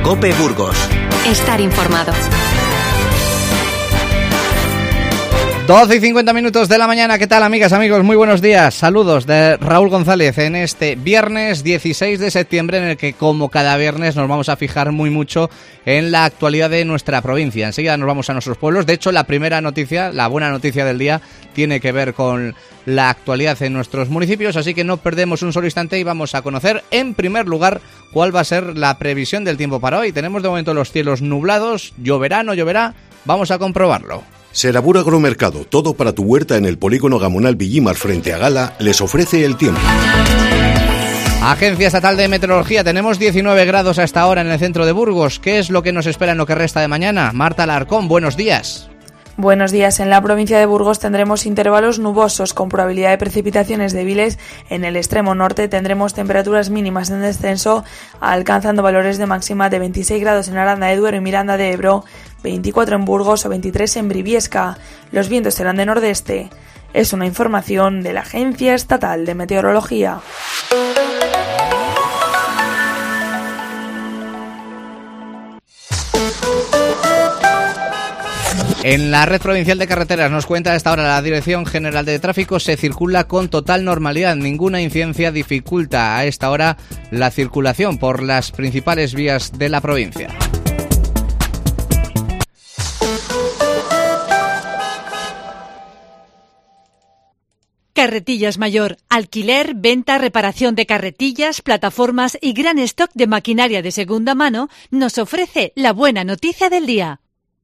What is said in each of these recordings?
COPE Burgos. Estar informado. 12:50 de la mañana. ¿Qué tal, amigas, amigos? Muy buenos días. Saludos de Raúl González en este viernes 16 de septiembre, en el que, como cada viernes, nos vamos a fijar muy mucho en la actualidad de nuestra provincia. Enseguida nos vamos a nuestros pueblos. De hecho, la primera noticia, la buena noticia del día, tiene que ver con la actualidad en nuestros municipios, así que no perdemos un solo instante y vamos a conocer, en primer lugar, cuál va a ser la previsión del tiempo para hoy. Tenemos de momento los cielos nublados. ¿Lloverá, no lloverá? Vamos a comprobarlo. Serabur Agromercado, todo para tu huerta en el polígono Gamonal Villimar frente a Gala, les ofrece el tiempo. Agencia Estatal de Meteorología, tenemos 19 grados a esta hora en el centro de Burgos. ¿Qué es lo que nos espera en lo que resta de mañana? Marta Alarcón, buenos días. Buenos días. En la provincia de Burgos tendremos intervalos nubosos con probabilidad de precipitaciones débiles. En el extremo norte tendremos temperaturas mínimas en descenso, alcanzando valores de máxima de 26 grados en Aranda de Duero y Miranda de Ebro, 24 en Burgos o 23 en Briviesca. Los vientos serán de nordeste. Es una información de la Agencia Estatal de Meteorología. En la red provincial de carreteras, nos cuenta a esta hora la Dirección General de Tráfico, se circula con total normalidad. Ninguna incidencia dificulta a esta hora la circulación por las principales vías de la provincia. Carretillas Mayor. Alquiler, venta, reparación de carretillas, plataformas y gran stock de maquinaria de segunda mano nos ofrece la buena noticia del día.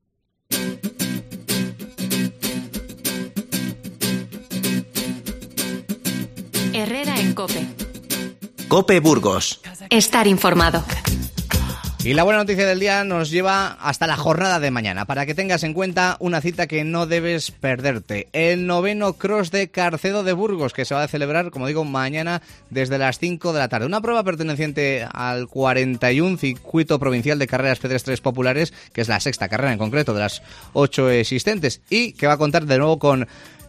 Herrera en COPE. COPE Burgos. Estar informado. Y la buena noticia del día nos lleva hasta la jornada de mañana, para que tengas en cuenta una cita que no debes perderte. El 9º Cross de Carcedo de Burgos, que se va a celebrar, como digo, mañana desde las 5 de la tarde. Una prueba perteneciente al 41 Circuito Provincial de Carreras Pedestres Populares, que es la sexta carrera en concreto de las 8 existentes, y que va a contar de nuevo con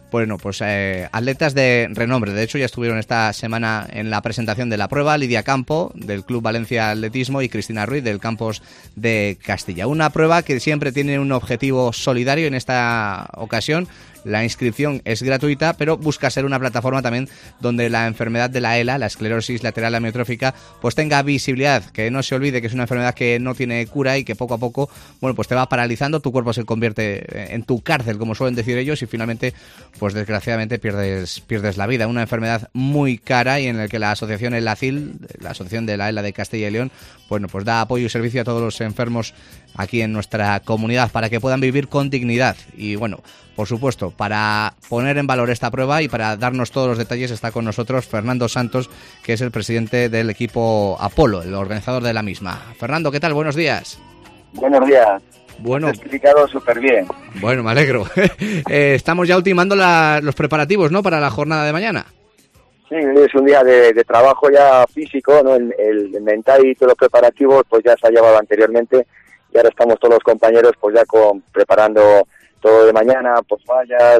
atletas de renombre. De hecho, ya estuvieron esta semana en la presentación de la prueba Lidia Campo, del Club Valencia Atletismo, y Cristina Ruiz, del Campos de Castilla. Una prueba que siempre tiene un objetivo solidario. En esta ocasión, la inscripción es gratuita, pero busca ser una plataforma también donde la enfermedad de la ELA, la esclerosis lateral amiotrófica, pues tenga visibilidad, que no se olvide que es una enfermedad que no tiene cura y que poco a poco, pues te va paralizando, tu cuerpo se convierte en tu cárcel, como suelen decir ellos, y finalmente, pues desgraciadamente pierdes la vida. Una enfermedad muy cara y en la que la asociación ELACIL, la asociación de la ELA de Castilla y León, pues da apoyo y servicio a todos los enfermos aquí en nuestra comunidad para que puedan vivir con dignidad. Y bueno, por supuesto, para poner en valor esta prueba y para darnos todos los detalles está con nosotros Fernando Santos, que es el presidente del equipo Apolo, el organizador de la misma. Fernando, ¿qué tal? Buenos días. Buenos días. Bueno, has explicado súper bien. Bueno, me alegro. Estamos ya ultimando los preparativos, ¿no?, para la jornada de mañana. Sí, es un día de trabajo ya físico, ¿no? El mental y todos los preparativos pues ya se ha llevado anteriormente y ahora estamos todos los compañeros pues ya preparando todo de mañana, pues vallas,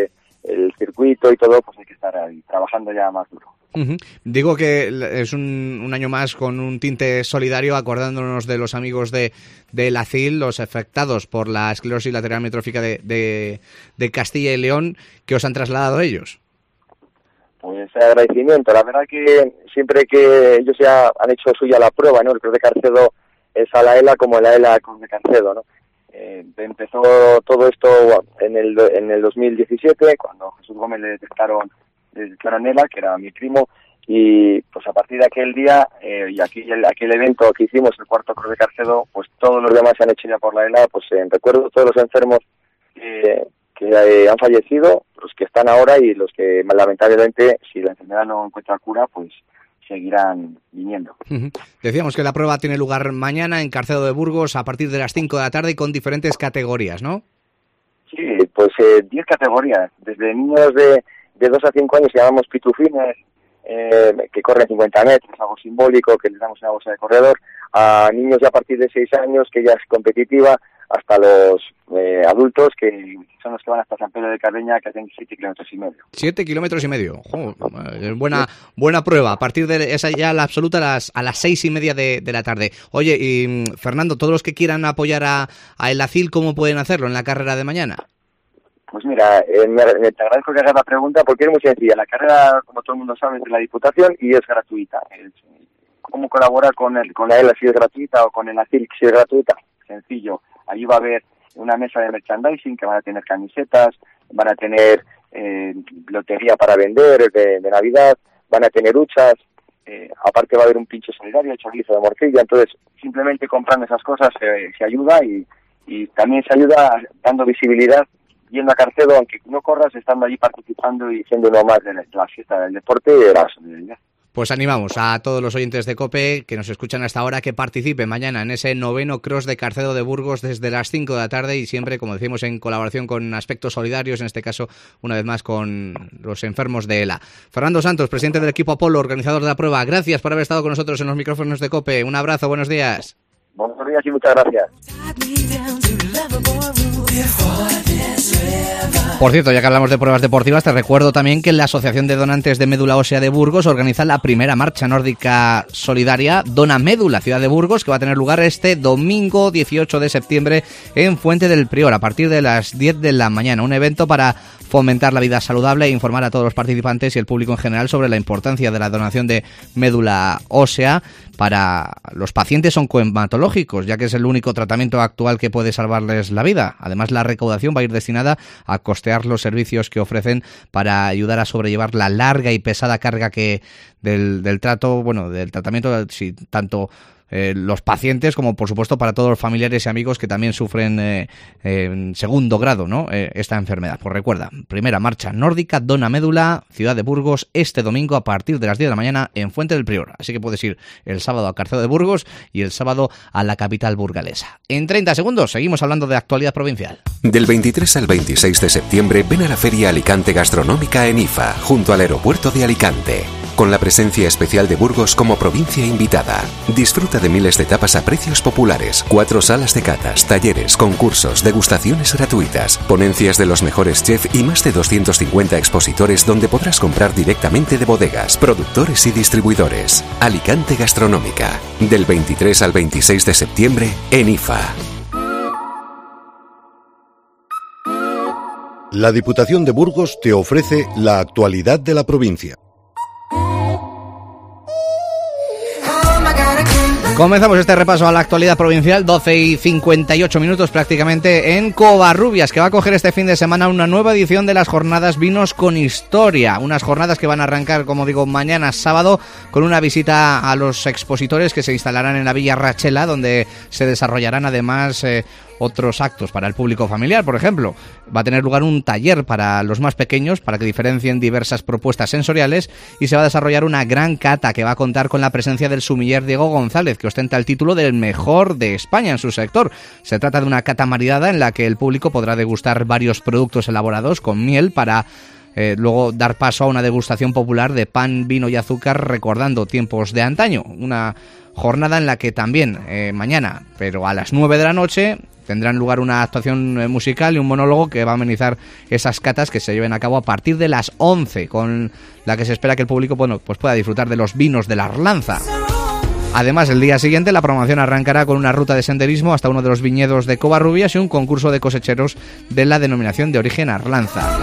el circuito y todo, pues hay que estar ahí trabajando ya más duro. Uh-huh. Digo que es un año más con un tinte solidario, acordándonos de los amigos de la CIL, los afectados por la esclerosis lateral amiotrófica de Castilla y León, que os han trasladado ellos. Pues agradecimiento. La verdad que siempre que ellos ya han hecho suya la prueba, ¿no? El Cross de Carcedo es a la ELA como la ELA Cross de Carcedo, ¿no? Empezó todo esto en el 2017, cuando Jesús Gómez le detectaron ELA, que era mi primo, y pues a partir de aquel día y aquel evento que hicimos, el cuarto Cross de Carcedo, pues todos los demás se han hecho ya por la ELA, pues en recuerdo todos los enfermos que han fallecido, los que están ahora y los que lamentablemente, si la enfermedad no encuentra cura, pues seguirán viniendo. Uh-huh. Decíamos que la prueba tiene lugar mañana en Carcedo de Burgos a partir de las 5 de la tarde y con diferentes categorías, ¿no? Sí, pues 10 categorías, desde niños de 2 a 5 años, llamamos pitufines, que corren 50 metros, algo simbólico, que les damos una bolsa de corredor, a niños ya a partir de 6 años, que ya es competitiva, hasta los adultos, que son los que van hasta San Pedro de Cardeña, que hacen 7,5 kilómetros. 7,5 kilómetros. Buena prueba. A partir de esa ya la absoluta a las 6:30 de la tarde. Oye, y Fernando, todos los que quieran apoyar a El Acil, ¿cómo pueden hacerlo en la carrera de mañana? Pues mira, te agradezco que hagas la pregunta porque es muy sencilla. La carrera, como todo el mundo sabe, es de la Diputación y es gratuita. ¿Cómo colaborar con la ELA si es gratuita o con el ACIL si es gratuita? Sencillo. Allí va a haber una mesa de merchandising que van a tener camisetas, van a tener lotería para vender de Navidad, van a tener huchas, aparte va a haber un pincho solidario, chorizo de morcilla. Entonces, simplemente comprando esas cosas se ayuda y también se ayuda dando visibilidad, yendo a Carcedo, aunque no corras, estando allí participando y siendo uno más de la fiesta del deporte y de la solidaridad. Pues animamos a todos los oyentes de COPE que nos escuchan hasta ahora que participen mañana en ese 9º Cross de Carcedo de Burgos desde las 5 de la tarde y siempre, como decimos, en colaboración con Aspectos Solidarios, en este caso, una vez más, con los enfermos de ELA. Fernando Santos, presidente del equipo Apolo, organizador de la prueba, gracias por haber estado con nosotros en los micrófonos de COPE. Un abrazo, buenos días. Buenos días y muchas gracias. Por cierto, ya que hablamos de pruebas deportivas, te recuerdo también que la Asociación de Donantes de Médula Ósea de Burgos organiza la primera marcha nórdica solidaria Dona Médula, ciudad de Burgos, que va a tener lugar este domingo 18 de septiembre en Fuente del Prior, a partir de las 10 de la mañana. Un evento para fomentar la vida saludable e informar a todos los participantes y el público en general sobre la importancia de la donación de médula ósea para los pacientes oncohematológicos, ya que es el único tratamiento actual que puede salvarles la vida. Además, la recaudación va a ir destinada a costear los servicios que ofrecen para ayudar a sobrellevar la larga y pesada carga del tratamiento, si tanto los pacientes como, por supuesto, para todos los familiares y amigos que también sufren en segundo grado, ¿no?, esta enfermedad. Pues recuerda, primera marcha nórdica Dona Médula, ciudad de Burgos, este domingo a partir de las 10 de la mañana en Fuente del Prior. Así que puedes ir el sábado a Carcedo de Burgos y el sábado a la capital burgalesa. En 30 segundos seguimos hablando de actualidad provincial. Del 23 al 26 de septiembre ven a la Feria Alicante Gastronómica en IFA, junto al aeropuerto de Alicante, con la presencia especial de Burgos como provincia invitada. Disfruta de miles de tapas a precios populares, 4 salas de catas, talleres, concursos, degustaciones gratuitas, ponencias de los mejores chefs y más de 250 expositores donde podrás comprar directamente de bodegas, productores y distribuidores. Alicante Gastronómica, del 23 al 26 de septiembre en IFA. La Diputación de Burgos te ofrece la actualidad de la provincia. Comenzamos este repaso a la actualidad provincial, 12:58 minutos prácticamente, en Covarrubias, que va a coger este fin de semana una nueva edición de las jornadas Vinos con Historia. Unas jornadas que van a arrancar, como digo, mañana sábado, con una visita a los expositores que se instalarán en la Villa Rachela, donde se desarrollarán además otros actos para el público familiar. Por ejemplo, va a tener lugar un taller para los más pequeños para que diferencien diversas propuestas sensoriales y se va a desarrollar una gran cata que va a contar con la presencia del sumiller Diego González, que ostenta el título del mejor de España en su sector. Se trata de una cata maridada en la que el público podrá degustar varios productos elaborados con miel para luego dar paso a una degustación popular de pan, vino y azúcar recordando tiempos de antaño. Una jornada en la que también mañana, pero a las 9 de la noche, tendrán lugar una actuación musical y un monólogo que va a amenizar esas catas que se lleven a cabo a partir de las 11, con la que se espera que el público pues pueda disfrutar de los vinos de la Arlanza. Además, el día siguiente la programación arrancará con una ruta de senderismo hasta uno de los viñedos de Covarrubias y un concurso de cosecheros de la denominación de origen Arlanza.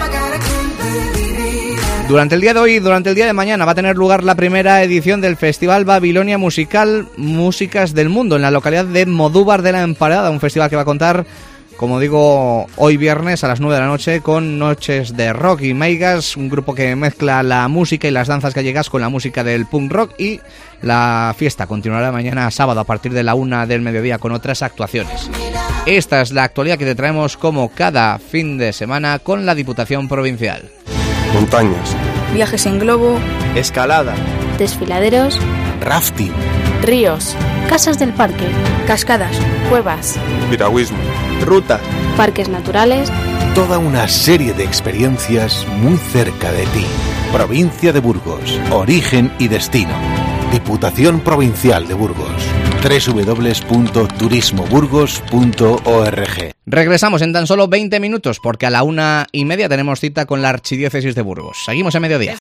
Durante el día de hoy y durante el día de mañana va a tener lugar la primera edición del Festival Babilonia Musical Músicas del Mundo en la localidad de Modúvar de la Emparada, un festival que va a contar, como digo, hoy viernes a las 9 de la noche con noches de rock y meigas, un grupo que mezcla la música y las danzas gallegas con la música del punk rock, y la fiesta continuará mañana sábado a partir de la 1 del mediodía con otras actuaciones. Esta es la actualidad que te traemos como cada fin de semana con la Diputación Provincial. Montañas, viajes en globo, escalada, desfiladeros, rafting, ríos, casas del parque, cascadas, cuevas, piragüismo, rutas, parques naturales, toda una serie de experiencias muy cerca de ti. Provincia de Burgos. Origen y destino. Diputación Provincial de Burgos. www.turismoburgos.org. Regresamos en tan solo 20 minutos porque a la 1:30 tenemos cita con la Archidiócesis de Burgos. Seguimos a mediodía.